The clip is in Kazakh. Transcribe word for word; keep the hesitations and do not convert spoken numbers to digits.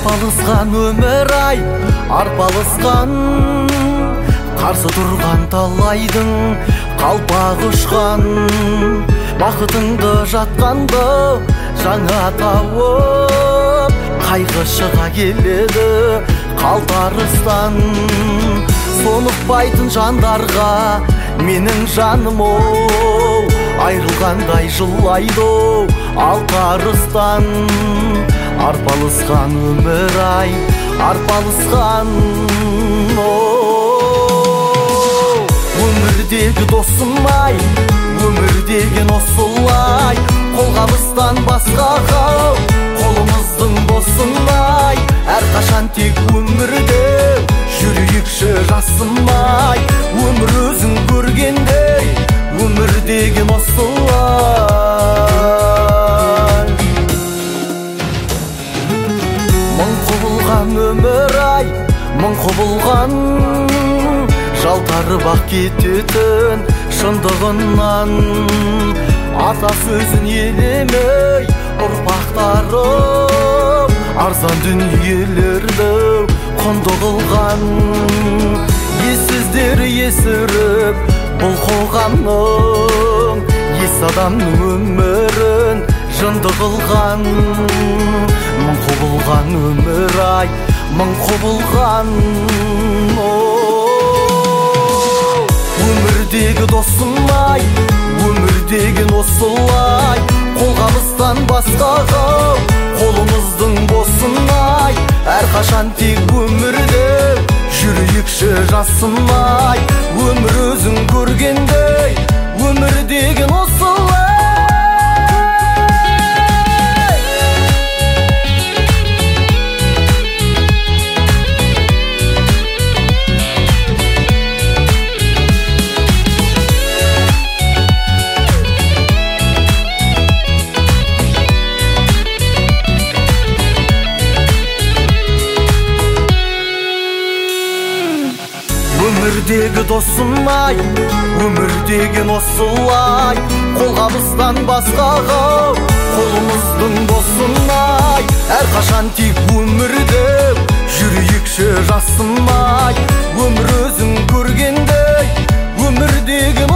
арпалысқан өмір ай, арпалысқан, қарсы тұрған талайдың қалпағы ұшқан. Бақытыңды жатқанды жаңа тауып, қайғы шыға келеді қалтарыстан. Сонықпайтын жандарға менің жаным оу, айрылғандай жылайды алтарыстан. Арпалысқан өмір ай, арпалысқан оу. Өмірдегі досым ай, өмір деген осылай, қолғабыстан басқаға қолымыздың босын ай. Әрқашан тек өмірде жүрейікші жасым ай. Өмір өзің көргендей, өмір деген осылай. Мың құбылған өмір ай, мың құбылған, жалтарып ақ кететін шындығынан. Ата сөзін елемей ұрпақтарым, арзан дүниелерді құнды қылған. Ессіздері есіріп бұл қоғамның, ес адамның өмірін жынды қылған. Мың құбылған өмір ай, мың құбылған өмірдегі досым ай, өмір деген осылай, қолғабыстан басқаға қолымыздың босын ай. Әрқашан тек өмірде жүрейікші жасым ай. Өмір өзің көргендей, өмір деген осылай. Өмірдегі досым ай, өмір деген осылай, қолғабыстан басқаға қолымыздың босын ай. Әрқашан тек өмірде жүрейікші жасым ай. Өмір өзің көргендей, өмір деген